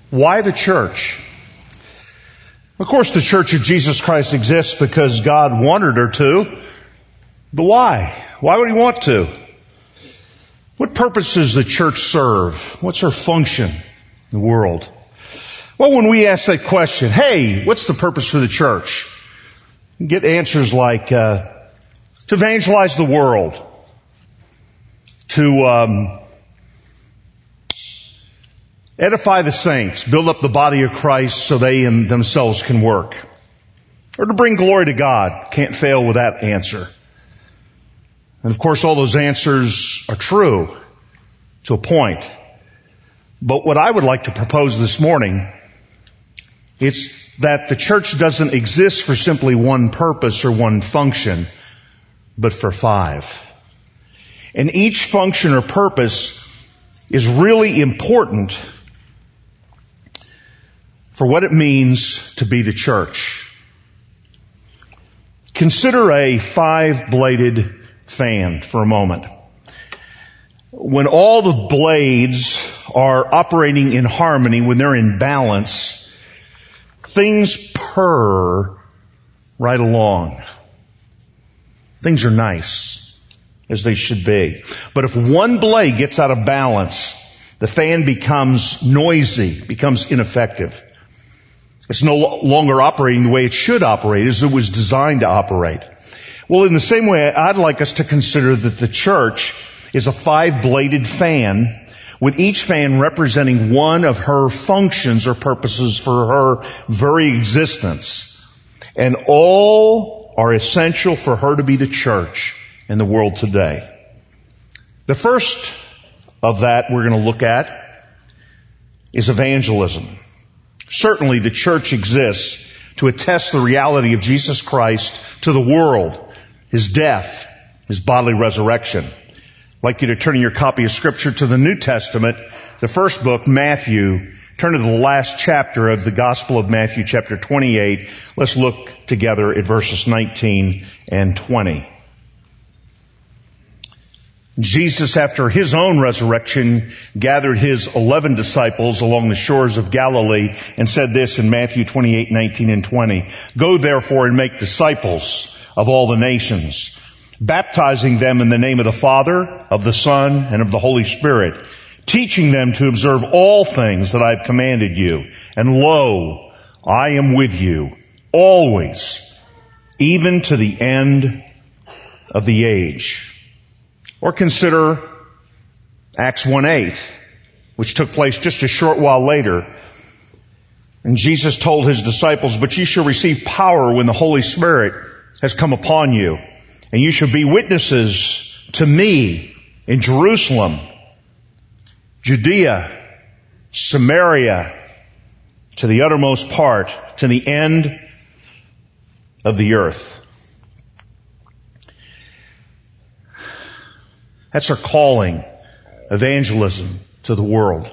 Why the church? Of course, the Church of Jesus Christ exists because God wanted her to. But why? Why would He want to? What purpose does the church serve? What's her function in the world? Well, when we ask that question, hey, what's the purpose for the church? You get answers like, to evangelize the world, to edify the saints, build up the body of Christ so they themselves can work, or to bring glory to God. Can't fail with that answer. And of course, all those answers are true to a point. But what I would like to propose this morning is that the church doesn't exist for simply one purpose or one function, but for 5. And each function or purpose is really important for what it means to be the church. Consider a 5-bladed fan for a moment. When all the blades are operating in harmony, when they're in balance, things purr right along. Things are nice, as they should be. But if one blade gets out of balance, the fan becomes noisy, becomes ineffective. It's no longer operating the way it should operate, as it was designed to operate. Well, in the same way, I'd like us to consider that the church is a 5-bladed fan, with each fan representing one of her functions or purposes for her very existence. And all are essential for her to be the church in the world today. The first of that we're going to look at is evangelism. Certainly the church exists to attest the reality of Jesus Christ to the world, His death, His bodily resurrection. I'd like you to turn in your copy of Scripture to the New Testament, the first book, Matthew. Turn to the last chapter of the Gospel of Matthew, chapter 28. Let's look together at verses 19 and 20. Jesus, after His own resurrection, gathered His 11 disciples along the shores of Galilee and said this in Matthew 28, 19 and 20. Go therefore and make disciples of all the nations, baptizing them in the name of the Father, of the Son, and of the Holy Spirit, teaching them to observe all things that I have commanded you. And lo, I am with you always, even to the end of the age. Or consider Acts 1:8, which took place just a short while later. And Jesus told His disciples, but you shall receive power when the Holy Spirit has come upon you. And you shall be witnesses to me in Jerusalem, Judea, Samaria, to the uttermost part, to the end of the earth. That's our calling, evangelism to the world.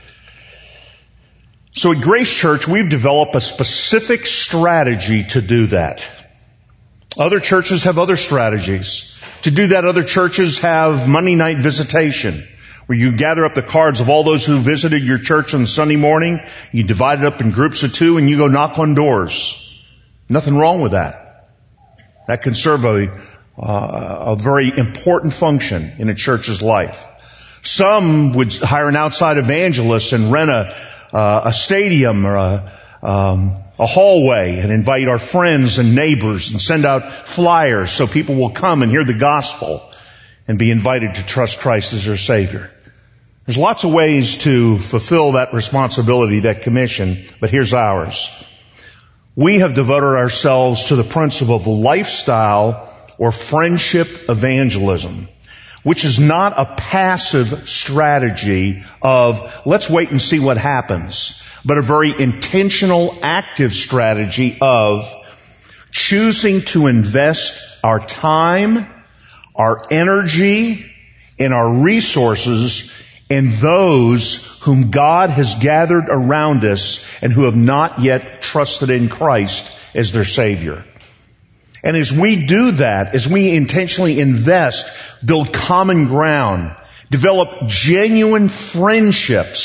So at Grace Church, we've developed a specific strategy to do that. Other churches have other strategies. To do that, other churches have Monday night visitation, where you gather up the cards of all those who visited your church on Sunday morning, you divide it up in groups of 2, and you go knock on doors. Nothing wrong with that. That can serve a very important function in a church's life. Some would hire an outside evangelist and rent a stadium or a hallway and invite our friends and neighbors and send out flyers so people will come and hear the gospel and be invited to trust Christ as their Savior. There's lots of ways to fulfill that responsibility, that commission, but here's ours. We have devoted ourselves to the principle of lifestyle or friendship evangelism, which is not a passive strategy of let's wait and see what happens, but a very intentional, active strategy of choosing to invest our time, our energy, and our resources in those whom God has gathered around us and who have not yet trusted in Christ as their Savior. And as we do that, as we intentionally invest, build common ground, develop genuine friendships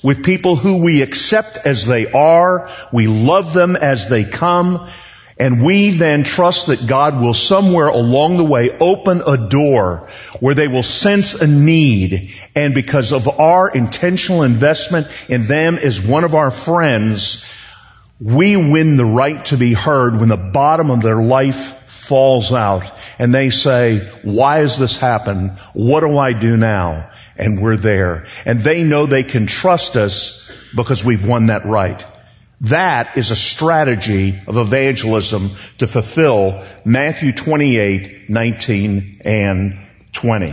with people who we accept as they are. We love them as they come. And we then trust that God will somewhere along the way open a door where they will sense a need. And because of our intentional investment in them as one of our friends, we win the right to be heard when the bottom of their life falls out. And they say, why has this happened? What do I do now? And we're there. And they know they can trust us because we've won that right. That is a strategy of evangelism to fulfill Matthew 28, 19, and 20.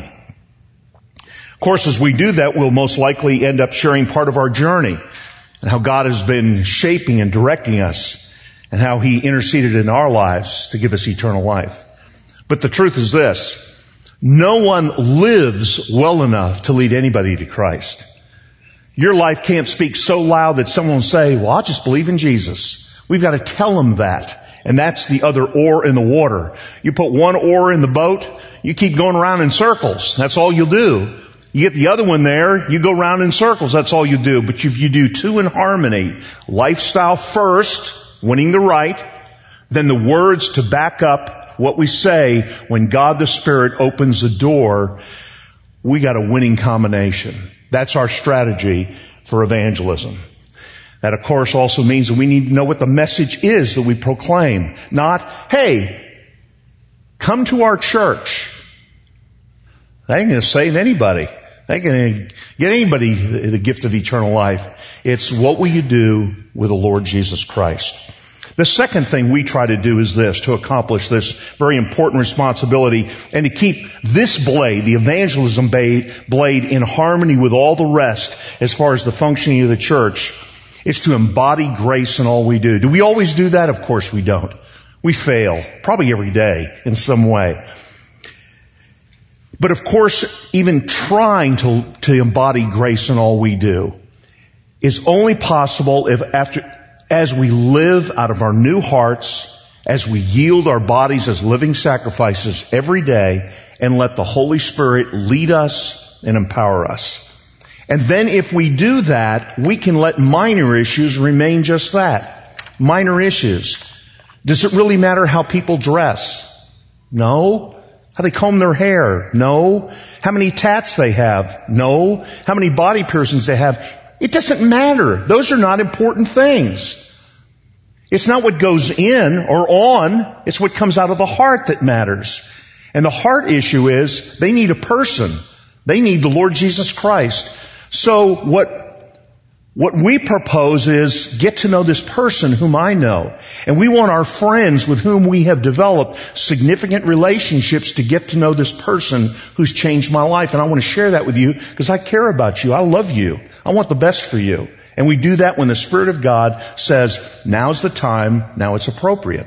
Of course, as we do that, we'll most likely end up sharing part of our journey and how God has been shaping and directing us and how He interceded in our lives to give us eternal life. But the truth is this: no one lives well enough to lead anybody to Christ. Your life can't speak so loud that someone will say, well, I'll just believe in Jesus. We've got to tell them that. And that's the other oar in the water. You put one oar in the boat, you keep going around in circles. That's all you'll do. You get the other one there, you go around in circles. That's all you do. But if you do two in harmony, lifestyle first, winning the right, then the words to back up what we say when God the Spirit opens the door, we got a winning combination. That's our strategy for evangelism. That, of course, also means that we need to know what the message is that we proclaim. Not, hey, come to our church. That ain't going to save anybody. That ain't going to get anybody the gift of eternal life. It's what will you do with the Lord Jesus Christ. The second thing we try to do is this, to accomplish this very important responsibility and to keep this blade, the evangelism blade, in harmony with all the rest as far as the functioning of the church, is to embody grace in all we do. Do we always do that? Of course we don't. We fail, probably every day in some way. But of course, even trying to embody grace in all we do is only possible as we live out of our new hearts, as we yield our bodies as living sacrifices every day and let the Holy Spirit lead us and empower us. And then if we do that, we can let minor issues remain just that. Minor issues. Does it really matter how people dress? No. How they comb their hair? No. How many tats they have? No. How many body piercings they have? It doesn't matter. Those are not important things. It's not what goes in or on. It's what comes out of the heart that matters. And the heart issue is they need a person. They need the Lord Jesus Christ. So what we propose is get to know this person whom I know. And we want our friends with whom we have developed significant relationships to get to know this person who's changed my life. And I want to share that with you because I care about you. I love you. I want the best for you. And we do that when the Spirit of God says, now's the time, now it's appropriate.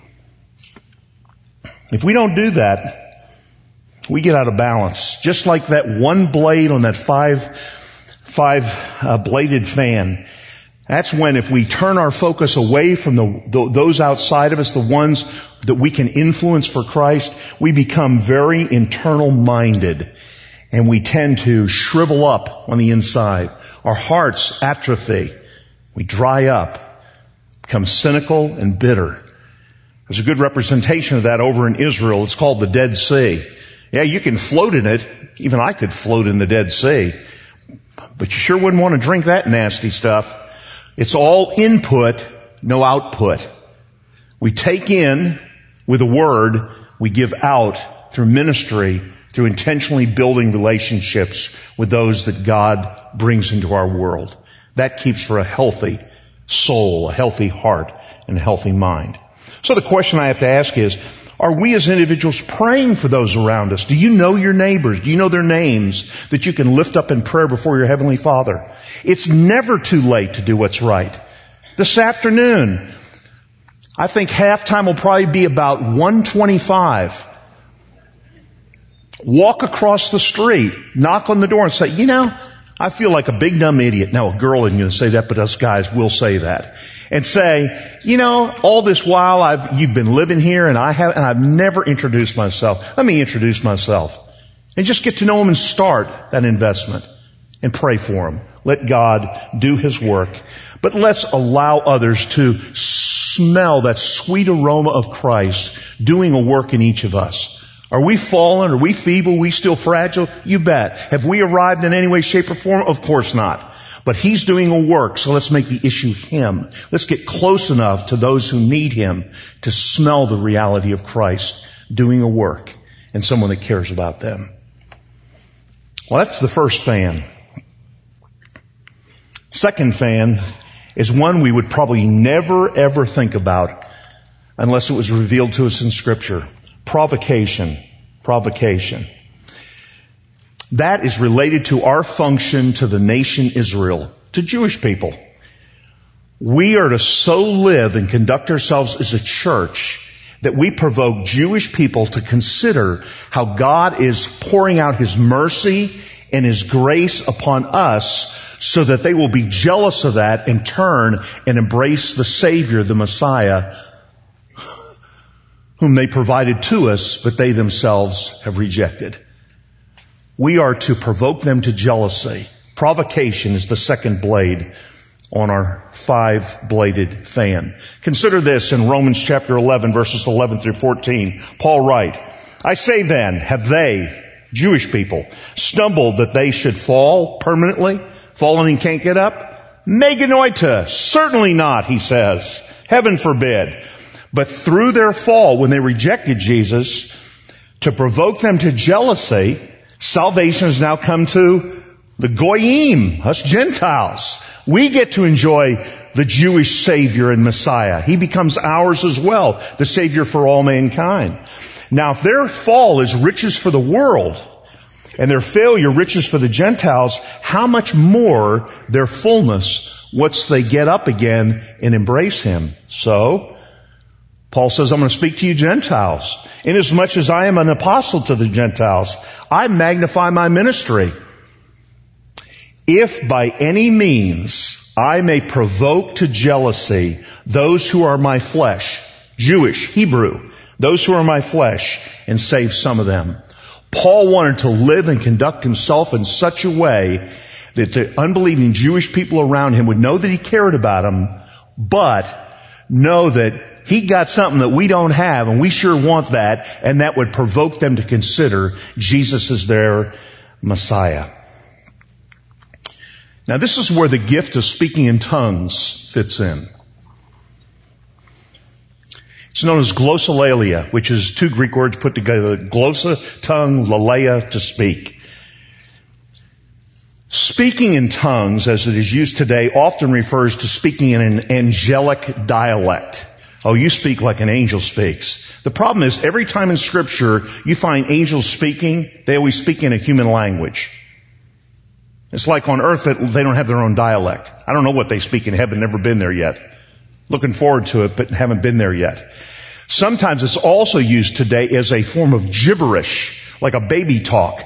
If we don't do that, we get out of balance. Just like that one blade on that five bladed fan. That's when if we turn our focus away from those outside of us, the ones that we can influence for Christ, we become very internal minded. And we tend to shrivel up on the inside. Our hearts atrophy. We dry up, become cynical and bitter. There's a good representation of that over in Israel. It's called the Dead Sea. Yeah, you can float in it. Even I could float in the Dead Sea. But you sure wouldn't want to drink that nasty stuff. It's all input, no output. We take in with a word, we give out through ministry, through intentionally building relationships with those that God brings into our world. That keeps for a healthy soul, a healthy heart, and a healthy mind. So the question I have to ask is, are we as individuals praying for those around us? Do you know your neighbors? Do you know their names that you can lift up in prayer before your Heavenly Father? It's never too late to do what's right. This afternoon, I think halftime will probably be about 1:25. Walk across the street, knock on the door and say, I feel like a big dumb idiot. Now, a girl isn't going to say that, but us guys will say that. And say, all this while you've been living here and I've never introduced myself. Let me introduce myself. And just get to know them and start that investment. and pray for them. Let God do His work. But let's allow others to smell that sweet aroma of Christ doing a work in each of us. Are we fallen? Are we feeble? Are we still fragile? You bet. Have we arrived in any way, shape, or form? Of course not. But He's doing a work, so let's make the issue Him. Let's get close enough to those who need Him to smell the reality of Christ doing a work and someone that cares about them. Well, that's the first fan. Second fan is one we would probably never ever think about unless it was revealed to us in Scripture. Provocation. Provocation. That is related to our function to the nation Israel, to Jewish people. We are to so live and conduct ourselves as a church that we provoke Jewish people to consider how God is pouring out His mercy and His grace upon us so that they will be jealous of that and turn and embrace the Savior, the Messiah, whom they provided to us, but they themselves have rejected. We are to provoke them to jealousy. Provocation is the second blade on our 5-bladed fan. Consider this in Romans chapter 11, verses 11 through 14. Paul writes, I say then, have they, Jewish people, stumbled that they should fall permanently? Fallen and can't get up? Meganoita, certainly not, he says. Heaven forbid. But through their fall, when they rejected Jesus, to provoke them to jealousy, salvation has now come to the Goyim, us Gentiles. We get to enjoy the Jewish Savior and Messiah. He becomes ours as well, the Savior for all mankind. Now, if their fall is riches for the world, and their failure riches for the Gentiles, how much more their fullness once they get up again and embrace Him. So, Paul says, I'm going to speak to you Gentiles. Inasmuch as I am an apostle to the Gentiles, I magnify my ministry. If by any means I may provoke to jealousy those who are my flesh, Jewish, Hebrew, those who are my flesh, and save some of them. Paul wanted to live and conduct himself in such a way that the unbelieving Jewish people around him would know that he cared about them, but know that he got something that we don't have, and we sure want that, and that would provoke them to consider Jesus as their Messiah. Now, this is where the gift of speaking in tongues fits in. It's known as glossolalia, which is 2 Greek words put together. Glossa, tongue, lalea, to speak. Speaking in tongues, as it is used today, often refers to speaking in an angelic dialect. Oh, you speak like an angel speaks. The problem is, every time in Scripture you find angels speaking, they always speak in a human language. It's like on earth that they don't have their own dialect. I don't know what they speak in heaven, never been there yet. Looking forward to it, but haven't been there yet. Sometimes it's also used today as a form of gibberish, like a baby talk.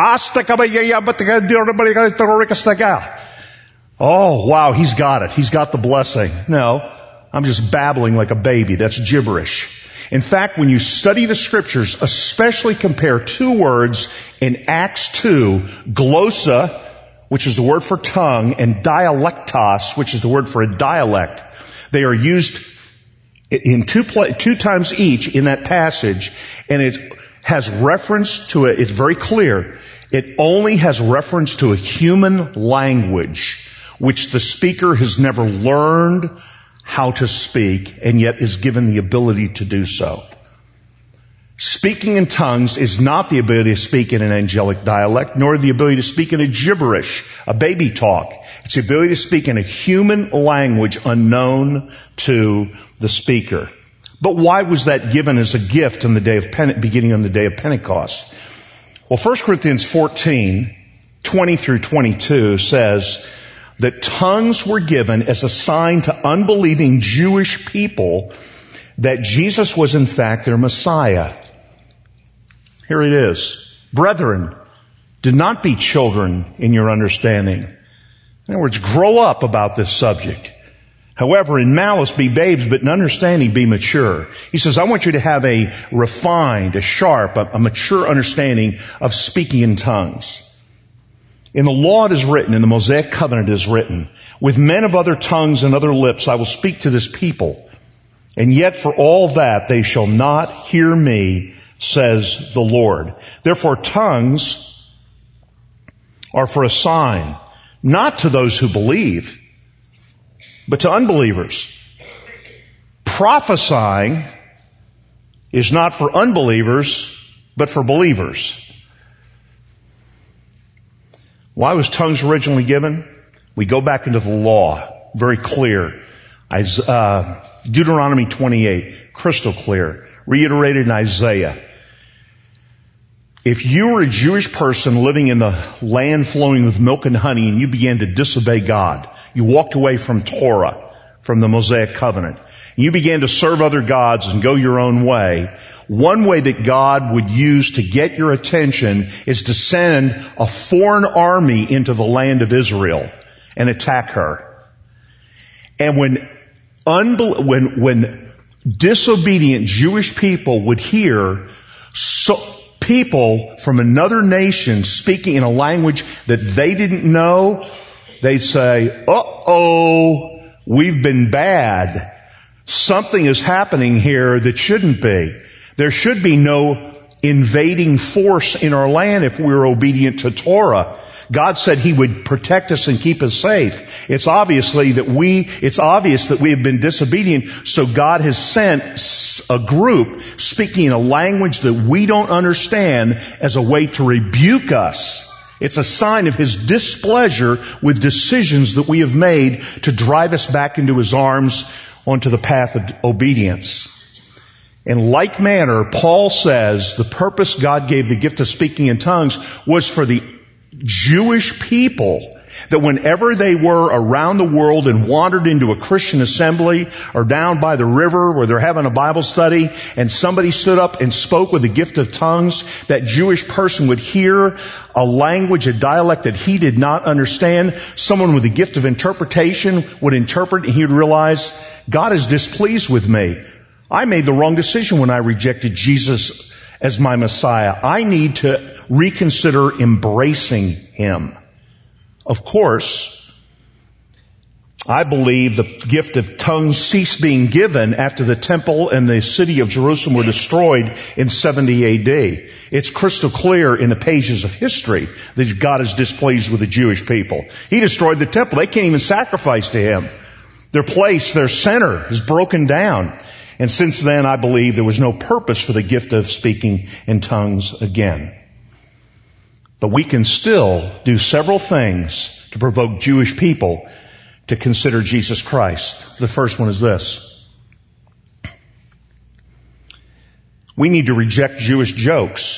Oh, wow, he's got it. He's got the blessing. No, I'm just babbling like a baby. That's gibberish. In fact, when you study the Scriptures, especially compare 2 words in Acts 2, glossa, which is the word for tongue, and dialectos, which is the word for a dialect. They are used in 2 times each in that passage, and it has reference to it. It's very clear. It only has reference to a human language, which the speaker has never learned how to speak, and yet is given the ability to do so. Speaking in tongues is not the ability to speak in an angelic dialect, nor the ability to speak in a gibberish, a baby talk. It's the ability to speak in a human language unknown to the speaker. But why was that given as a gift on the day of beginning on the day of Pentecost? Well, 1 Corinthians 14, 20 through 22 says that tongues were given as a sign to unbelieving Jewish people that Jesus was in fact their Messiah. Here it is. Brethren, do not be children in your understanding. In other words, grow up about this subject. However, in malice be babes, but in understanding be mature. He says, I want you to have a refined, a sharp, a mature understanding of speaking in tongues. In the law it is written, in the Mosaic covenant it is written, with men of other tongues and other lips I will speak to this people, and yet for all that they shall not hear me, says the Lord. Therefore tongues are for a sign, not to those who believe, but to unbelievers. Prophesying is not for unbelievers, but for believers. Why was tongues originally given? We go back into the law, very clear. Deuteronomy 28, crystal clear, reiterated in Isaiah. If you were a Jewish person living in the land flowing with milk and honey and you began to disobey God, you walked away from Torah, from the Mosaic covenant, and you began to serve other gods and go your own way, one way that God would use to get your attention is to send a foreign army into the land of Israel and attack her. And when disobedient Jewish people would hear people from another nation speaking in a language that they didn't know, they'd say, uh-oh, we've been bad. Something is happening here that shouldn't be. There should be no invading force in our land if we're obedient to Torah. God said He would protect us and keep us safe. It's obvious that we have been disobedient, so God has sent a group speaking a language that we don't understand as a way to rebuke us. It's a sign of His displeasure with decisions that we have made to drive us back into His arms onto the path of obedience. In like manner, Paul says the purpose God gave the gift of speaking in tongues was for the Jewish people, that whenever they were around the world and wandered into a Christian assembly or down by the river where they're having a Bible study and somebody stood up and spoke with the gift of tongues, that Jewish person would hear a language, a dialect that he did not understand. Someone with the gift of interpretation would interpret and he would realize, God is displeased with me. I made the wrong decision when I rejected Jesus as my Messiah. I need to reconsider embracing Him. Of course, I believe the gift of tongues ceased being given after the temple and the city of Jerusalem were destroyed in 70 AD. It's crystal clear in the pages of history that God is displeased with the Jewish people. He destroyed the temple. They can't even sacrifice to Him. Their place, their center is broken down. And since then, I believe there was no purpose for the gift of speaking in tongues again. But we can still do several things to provoke Jewish people to consider Jesus Christ. The first one is this. We need to reject Jewish jokes.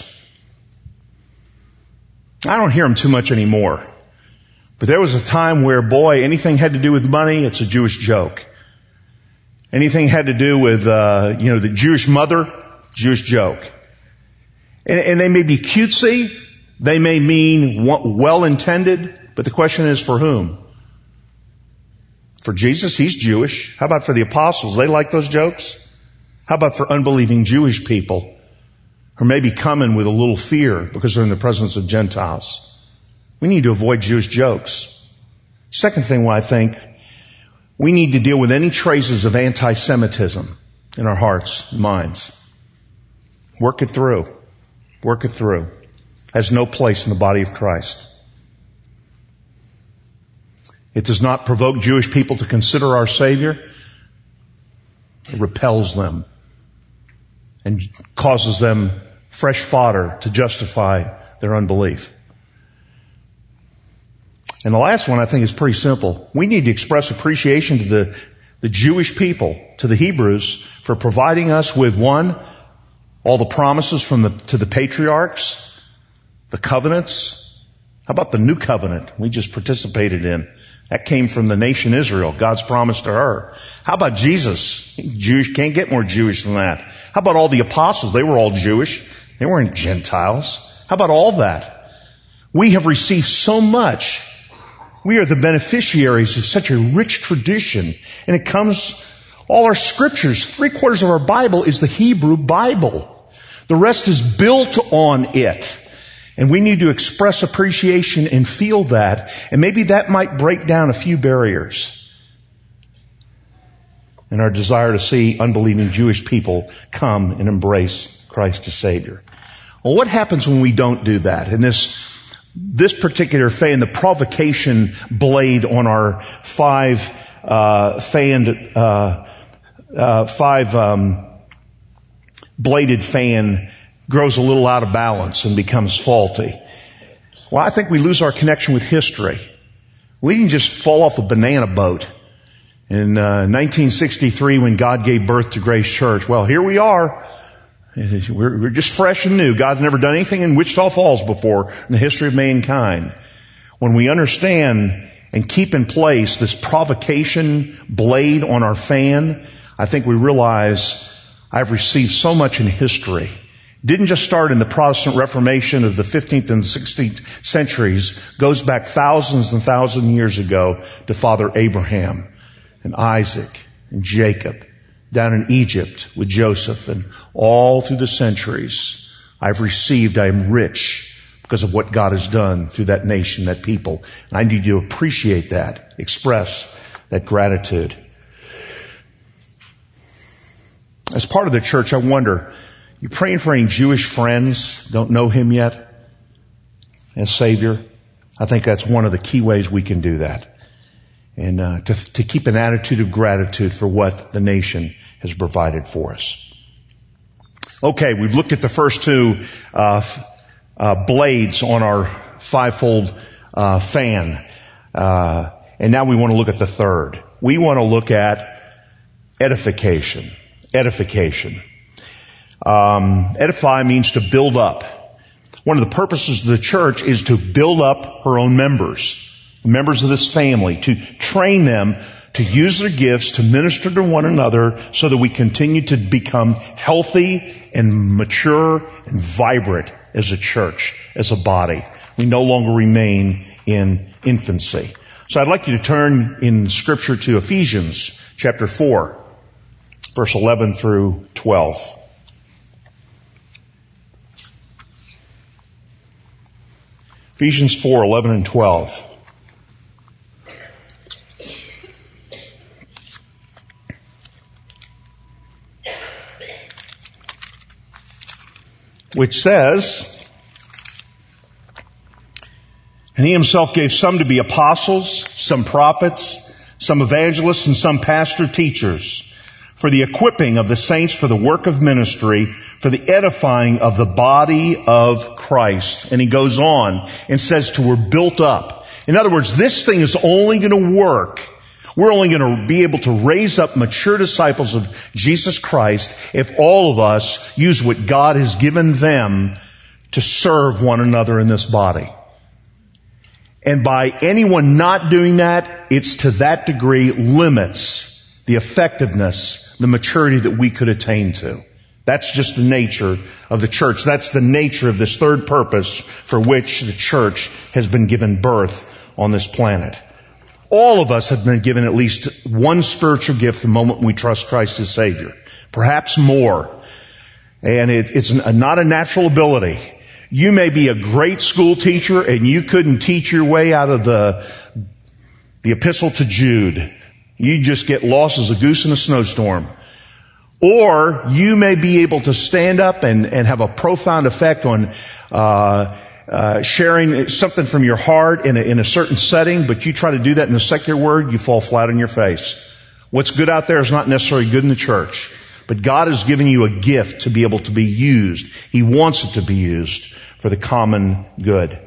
I don't hear them too much anymore. But there was a time where, boy, anything had to do with money, it's a Jewish joke. Anything had to do with, the Jewish mother, Jewish joke. And they may be cutesy. They may mean well-intended. But the question is, for whom? For Jesus, He's Jewish. How about for the apostles? They like those jokes. How about for unbelieving Jewish people who may be coming with a little fear because they're in the presence of Gentiles? We need to avoid Jewish jokes. Second thing why I think we need to deal with any traces of anti-Semitism in our hearts and minds. Work it through. Work it through. Has no place in the body of Christ. It does not provoke Jewish people to consider our Savior. It repels them and causes them fresh fodder to justify their unbelief. And the last one I think is pretty simple. We need to express appreciation to the Jewish people, to the Hebrews, for providing us with, one, all the promises to the patriarchs, the covenants. How about the new covenant we just participated in? That came from the nation Israel, God's promise to her. How about Jesus? Jewish, can't get more Jewish than that. How about all the apostles? They were all Jewish. They weren't Gentiles. How about all that? We have received so much. We are the beneficiaries of such a rich tradition. And it comes, all our scriptures, 3/4 of our Bible is the Hebrew Bible. The rest is built on it. And we need to express appreciation and feel that. And maybe that might break down a few barriers in our desire to see unbelieving Jewish people come and embrace Christ as Savior. Well, what happens when we don't do that? And this particular fan, the provocation blade on our five bladed fan grows a little out of balance and becomes faulty. Well, I think we lose our connection with history. We didn't just fall off a banana boat in 1963 when God gave birth to Grace Church. Well, here we are. We're just fresh and new. God's never done anything in Wichita Falls before in the history of mankind. When we understand and keep in place this provocation blade on our fan, I think we realize I've received so much in history. It didn't just start in the Protestant Reformation of the 15th and 16th centuries. Goes back thousands and thousands of years ago to Father Abraham and Isaac and Jacob down in Egypt with Joseph, and all through the centuries I am rich because of what God has done through that nation, that people. And I need to appreciate that, express that gratitude. As part of the church, I wonder, you praying for any Jewish friends, don't know Him yet as Savior? I think that's one of the key ways we can do that. And to keep an attitude of gratitude for what the nation has provided for us. Okay, we've looked at the first two blades on our fivefold fan. And now we want to look at the third. We want to look at edification. Edification. Edify means to build up. One of the purposes of the church is to build up her own members of this family, to train them to use their gifts to minister to one another so that we continue to become healthy and mature and vibrant as a church, as a body. We no longer remain in infancy. So I'd like you to turn in Scripture to Ephesians chapter 4, verse 11 through 12. Ephesians 4, 11 and 12. Which says, and He Himself gave some to be apostles, some prophets, some evangelists, and some pastor teachers, for the equipping of the saints for the work of ministry, for the edifying of the body of Christ. And he goes on and says we're built up. In other words, this thing is only going to work. We're only going to be able to raise up mature disciples of Jesus Christ if all of us use what God has given them to serve one another in this body. And by anyone not doing that, it's to that degree limits the effectiveness, the maturity that we could attain to. That's just the nature of the church. That's the nature of this third purpose for which the church has been given birth on this planet. All of us have been given at least one spiritual gift the moment we trust Christ as Savior. Perhaps more. And it's not a natural ability. You may be a great school teacher and you couldn't teach your way out of the epistle to Jude. You just get lost as a goose in a snowstorm. Or you may be able to stand up and have a profound effect on sharing something from your heart in a certain setting, but you try to do that in the secular word, you fall flat on your face. What's good out there is not necessarily good in the church. But God has given you a gift to be able to be used. He wants it to be used for the common good.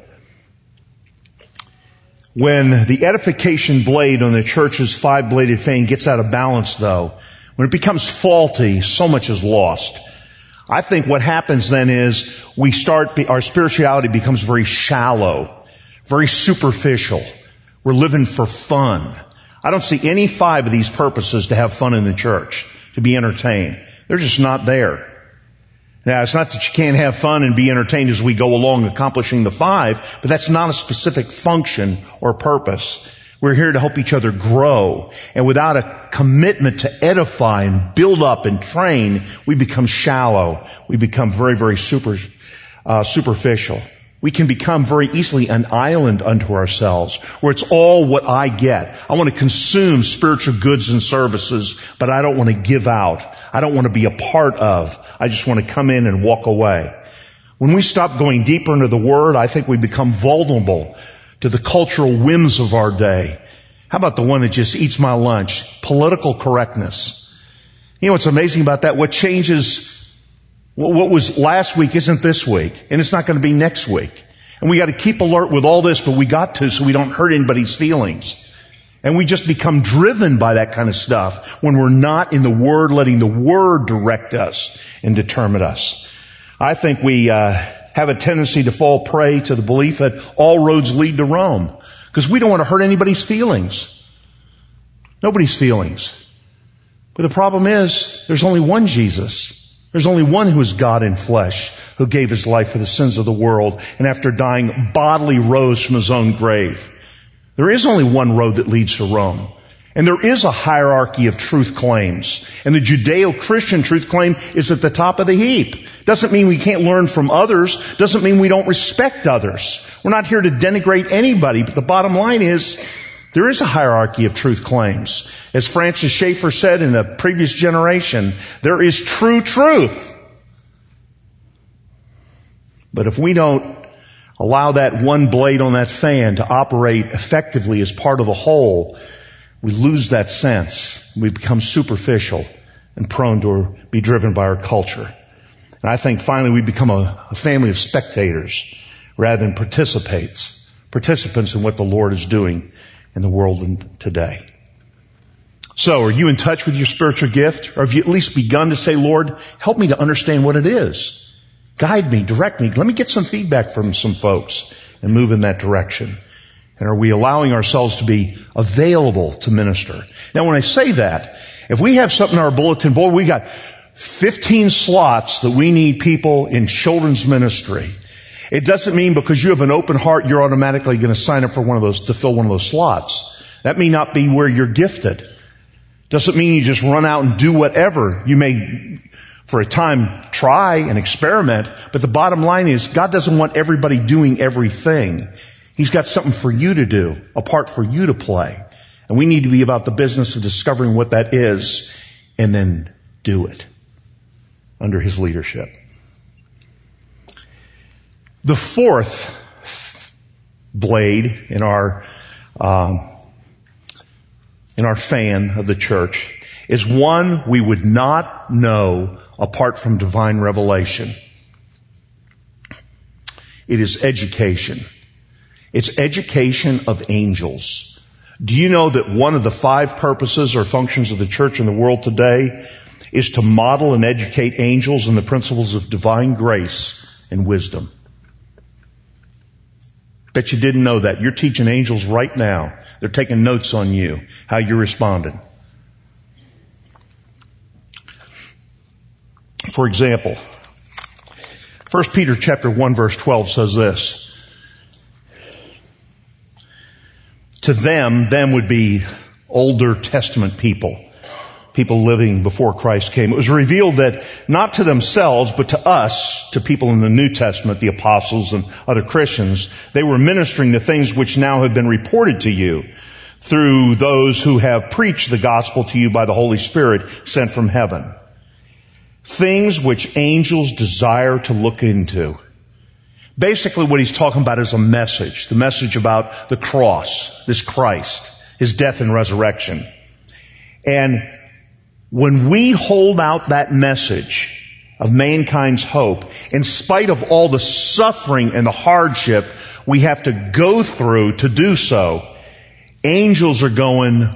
When the edification blade on the church's five-bladed fan gets out of balance, though, when it becomes faulty, so much is lost. I think what happens then is our spirituality becomes very shallow, very superficial. We're living for fun. I don't see any five of these purposes to have fun in the church, to be entertained. They're just not there. Now, it's not that you can't have fun and be entertained as we go along accomplishing the five, but that's not a specific function or purpose. We're here to help each other grow. And without a commitment to edify and build up and train, we become shallow. We become very, very superficial. We can become very easily an island unto ourselves, where it's all what I get. I want to consume spiritual goods and services, but I don't want to give out. I don't want to be a part of. I just want to come in and walk away. When we stop going deeper into the Word, I think we become vulnerable to the cultural whims of our day. How about the one that just eats my lunch? Political correctness. You know what's amazing about that? What changes, what was last week isn't this week, and it's not going to be next week. And we got to keep alert with all this, but we got to so we don't hurt anybody's feelings. And we just become driven by that kind of stuff when we're not in the Word, letting the Word direct us and determine us. I think we have a tendency to fall prey to the belief that all roads lead to Rome, because we don't want to hurt anybody's feelings. Nobody's feelings. But the problem is, there's only one Jesus. There's only one who is God in flesh, who gave his life for the sins of the world, and after dying, bodily rose from his own grave. There is only one road that leads to Rome. And there is a hierarchy of truth claims. And the Judeo-Christian truth claim is at the top of the heap. Doesn't mean we can't learn from others. Doesn't mean we don't respect others. We're not here to denigrate anybody, but the bottom line is, there is a hierarchy of truth claims. As Francis Schaeffer said in a previous generation, there is true truth. But if we don't allow that one blade on that fan to operate effectively as part of the whole, we lose that sense. We become superficial and prone to be driven by our culture. And I think finally we become a family of spectators rather than participants in what the Lord is doing in the world today. So, are you in touch with your spiritual gift? Or have you at least begun to say, Lord, help me to understand what it is? Guide me, direct me. Let me get some feedback from some folks and move in that direction. And are we allowing ourselves to be available to minister? Now, when I say that, if we have something in our bulletin board, we got 15 slots that we need people in children's ministry. It doesn't mean because you have an open heart, you're automatically going to sign up for one of those, to fill one of those slots. That may not be where you're gifted. Doesn't mean you just run out and do whatever. You may, for a time, try and experiment, but the bottom line is God doesn't want everybody doing everything. He's got something for you to do, a part for you to play. And we need to be about the business of discovering what that is and then do it under His leadership. The fourth blade in our fan of the church is one we would not know apart from divine revelation. It is education. It's education of angels. Do you know that one of the 5 purposes or functions of the church in the world today is to model and educate angels in the principles of divine grace and wisdom? Bet you didn't know that. You're teaching angels right now. They're taking notes on you, how you're responding. For example, 1 Peter chapter 1 verse 12 says this. To them would be Older Testament people living before Christ came. It was revealed that not to themselves, but to us, to people in the New Testament, the apostles and other Christians, they were ministering the things which now have been reported to you through those who have preached the gospel to you by the Holy Spirit sent from heaven. Things which angels desire to look into. Basically what he's talking about is a message. The message about the cross, this Christ, His death and resurrection. And when we hold out that message of mankind's hope, in spite of all the suffering and the hardship we have to go through to do so, angels are going,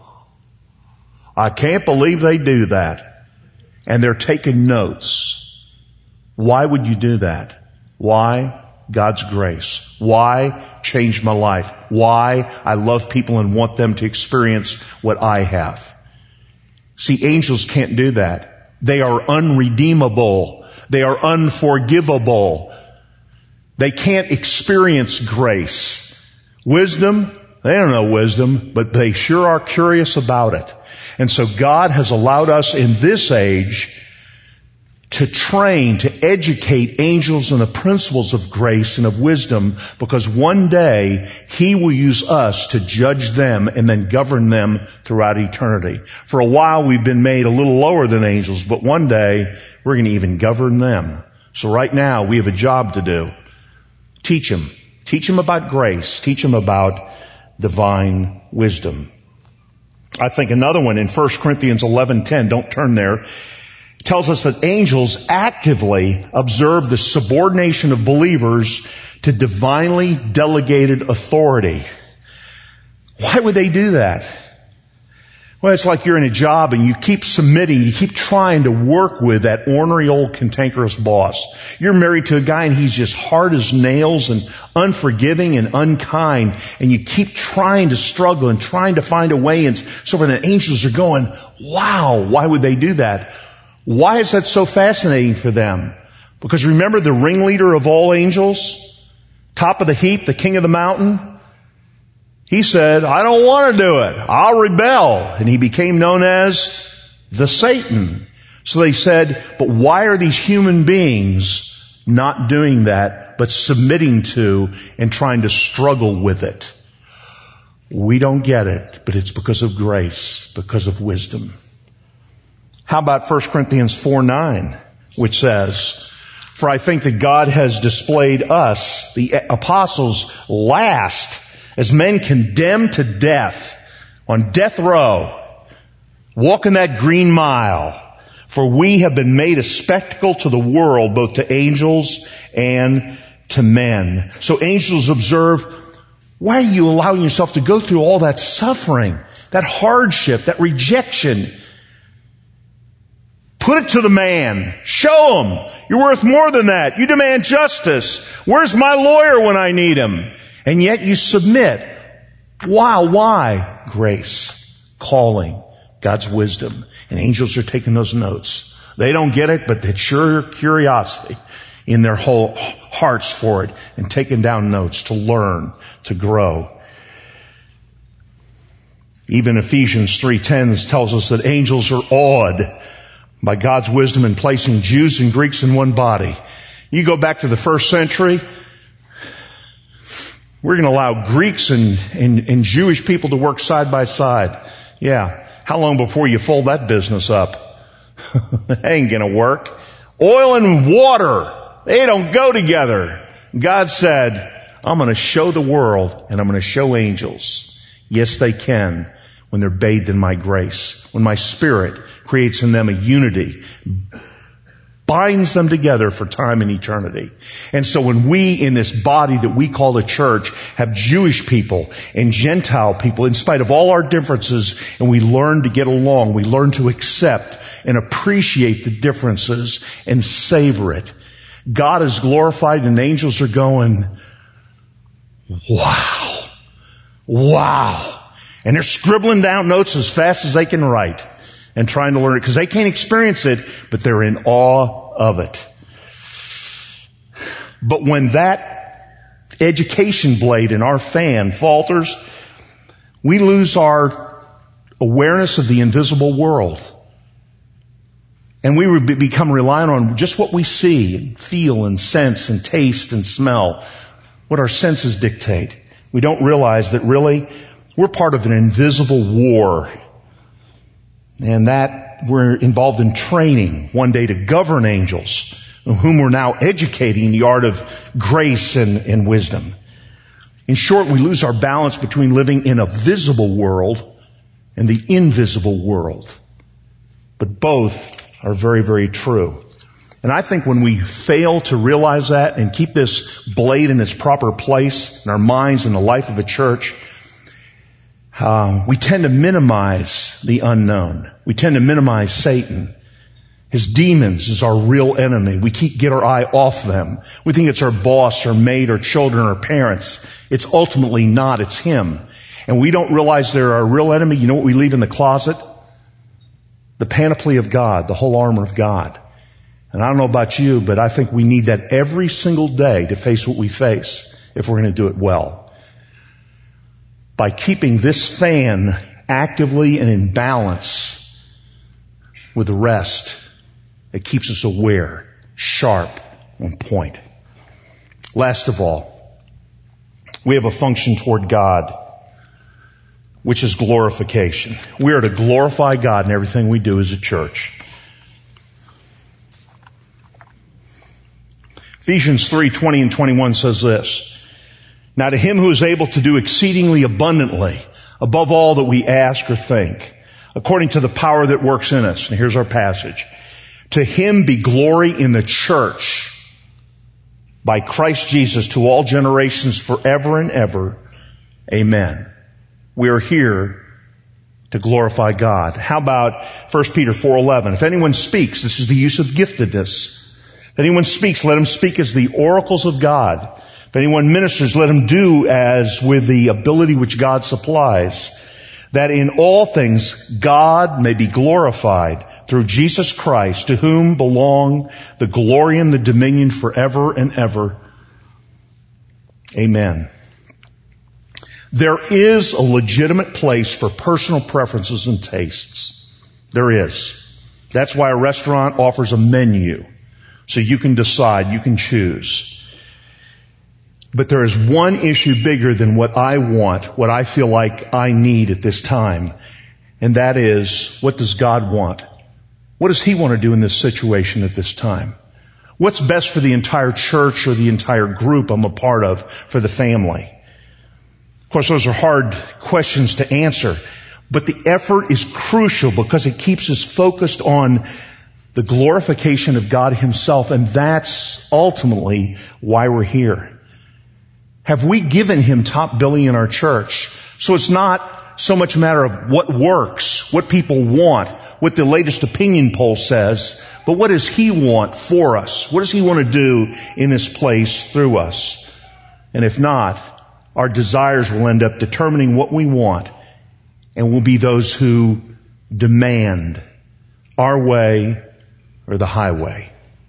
I can't believe they do that. And they're taking notes. Why would you do that? Why? God's grace. Why? Change my life. Why? I love people and want them to experience what I have. See, angels can't do that. They are unredeemable. They are unforgivable. They can't experience grace. Wisdom, they don't know wisdom, but they sure are curious about it. And so God has allowed us in this age to train, to educate angels in the principles of grace and of wisdom, because one day He will use us to judge them and then govern them throughout eternity. For a while we've been made a little lower than angels, but one day we're going to even govern them. So right now we have a job to do. Teach them. Teach them about grace. Teach them about divine wisdom. I think another one in 1 Corinthians 11:10, don't turn there, tells us that angels actively observe the subordination of believers to divinely delegated authority. Why would they do that? Well, it's like you're in a job and you keep submitting, you keep trying to work with that ornery old cantankerous boss. You're married to a guy and he's just hard as nails and unforgiving and unkind, and you keep trying to struggle and trying to find a way, and so when the angels are going, wow, why would they do that? Why is that so fascinating for them? Because remember the ringleader of all angels, top of the heap, the king of the mountain? He said, I don't want to do it. I'll rebel. And he became known as the Satan. So they said, but why are these human beings not doing that, but submitting to and trying to struggle with it? We don't get it, but it's because of grace, because of wisdom. How about 1 Corinthians 4:9, which says, for I think that God has displayed us, the apostles, last as men condemned to death, on death row, walking that green mile. For we have been made a spectacle to the world, both to angels and to men. So angels observe, why are you allowing yourself to go through all that suffering, that hardship, that rejection? Put it to the man. Show him. You're worth more than that. You demand justice. Where's my lawyer when I need him? And yet you submit. Wow, why? Grace. Calling. God's wisdom. And angels are taking those notes. They don't get it, but it's sure curiosity in their whole hearts for it, and taking down notes to learn, to grow. Even Ephesians 3:10 tells us that angels are awed by God's wisdom in placing Jews and Greeks in one body. You go back to the first century, we're going to allow Greeks and Jewish people to work side by side. Yeah. How long before you fold that business up? It ain't going to work. Oil and water, they don't go together. God said, I'm going to show the world and I'm going to show angels. Yes, they can, when they're bathed in my grace. When my Spirit creates in them a unity, binds them together for time and eternity. And so when we in this body that we call the church have Jewish people and Gentile people, in spite of all our differences, and we learn to get along, we learn to accept and appreciate the differences and savor it, God is glorified and angels are going, wow, wow. And they're scribbling down notes as fast as they can write and trying to learn it, because they can't experience it, but they're in awe of it. But when that education blade in our fan falters, we lose our awareness of the invisible world. And we would become reliant on just what we see and feel and sense and taste and smell, what our senses dictate. We don't realize that really we're part of an invisible war, and that we're involved in training one day to govern angels, whom we're now educating the art of grace and wisdom. In short, we lose our balance between living in a visible world and the invisible world. But both are very, very true. And I think when we fail to realize that and keep this blade in its proper place in our minds and the life of a church, we tend to minimize the unknown. We tend to minimize Satan. His demons is our real enemy. We get our eye off them. We think it's our boss, our mate, our children, our parents. It's ultimately not. It's him. And we don't realize they're our real enemy. You know what we leave in the closet? The panoply of God, the whole armor of God. And I don't know about you, but I think we need that every single day to face what we face if we're going to do it well. By keeping this fan actively and in balance with the rest It keeps us aware, sharp, on point. Last of all, we have a function toward God, which is glorification. We are to glorify God in everything we do as a church. Ephesians 3:20 and 21 says this, "Now to him who is able to do exceedingly abundantly, above all that we ask or think, according to the power that works in us." And here's our passage. "To him be glory in the church by Christ Jesus to all generations forever and ever. Amen." We are here to glorify God. How about 1 Peter 4:11? "If anyone speaks," this is the use of giftedness. "If anyone speaks, let him speak as the oracles of God. If anyone ministers, let him do as with the ability which God supplies, that in all things God may be glorified through Jesus Christ, to whom belong the glory and the dominion forever and ever. Amen." There is a legitimate place for personal preferences and tastes. There is. That's why a restaurant offers a menu, so you can decide, you can choose. But there is one issue bigger than what I want, what I feel like I need at this time, and that is, what does God want? What does He want to do in this situation at this time? What's best for the entire church or the entire group I'm a part of, for the family? Of course, those are hard questions to answer, but the effort is crucial because it keeps us focused on the glorification of God Himself, and that's ultimately why we're here. Have we given Him top billing in our church? So it's not so much a matter of what works, what people want, what the latest opinion poll says, but what does He want for us? What does He want to do in this place through us? And if not, our desires will end up determining what we want, and we'll be those who demand our way or the highway.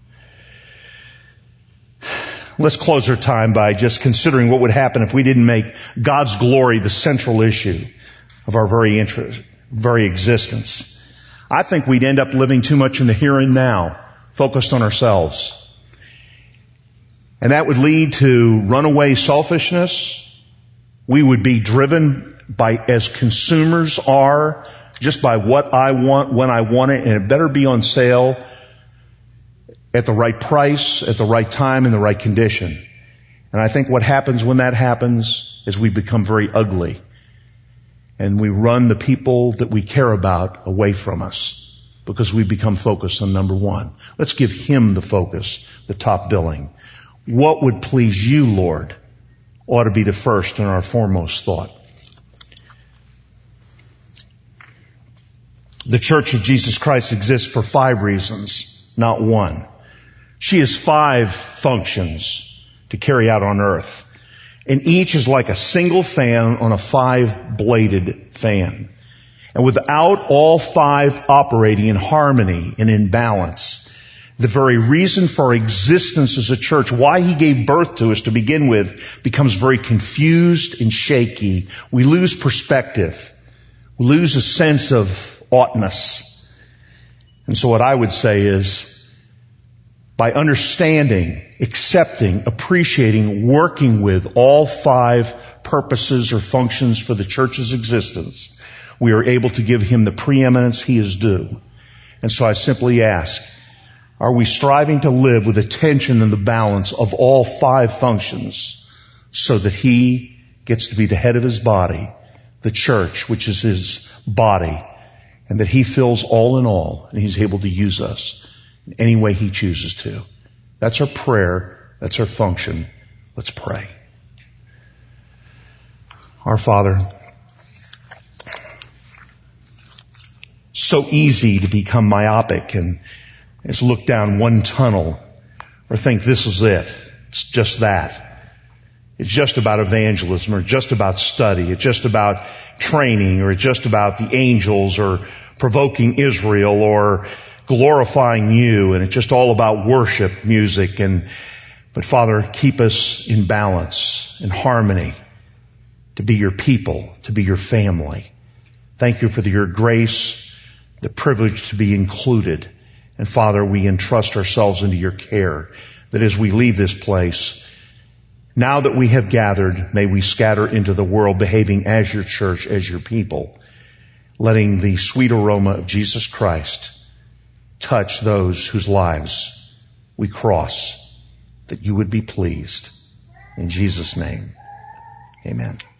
Let's close our time by just considering what would happen if we didn't make God's glory the central issue of our very existence. I think we'd end up living too much in the here and now, focused on ourselves. And that would lead to runaway selfishness. We would be driven by, as consumers are, just by what I want, when I want it, and it better be on sale at the right price, at the right time, in the right condition. And I think what happens when that happens is we become very ugly. And we run the people that we care about away from us because we become focused on number one. Let's give Him the focus, the top billing. What would please You, Lord, ought to be the first and our foremost thought. The Church of Jesus Christ exists for 5 reasons, not one. She has 5 functions to carry out on earth. And each is like a single fan on a 5-bladed fan. And without all 5 operating in harmony and in balance, the very reason for our existence as a church, why He gave birth to us to begin with, becomes very confused and shaky. We lose perspective. We lose a sense of oughtness. And so what I would say is, by understanding, accepting, appreciating, working with all 5 purposes or functions for the church's existence, we are able to give Him the preeminence He is due. And so I simply ask, are we striving to live with attention and the balance of all 5 functions so that He gets to be the head of His body, the church, which is His body, and that He fills all in all, and He's able to use us in any way He chooses to? That's our prayer. That's our function. Let's pray. Our Father, so easy to become myopic and just look down one tunnel or think this is it. It's just that. It's just about evangelism, or just about study. It's just about training, or it's just about the angels, or provoking Israel, or glorifying You, and it's just all about worship music. But Father, keep us in balance, in harmony, to be Your people, to be Your family. Thank You for Your grace, the privilege to be included. And Father, we entrust ourselves into your care, that as we leave this place, now that we have gathered, may we scatter into the world behaving as your church, as your people, letting the sweet aroma of Jesus Christ touch those whose lives we cross, that you would be pleased. In Jesus' name, amen.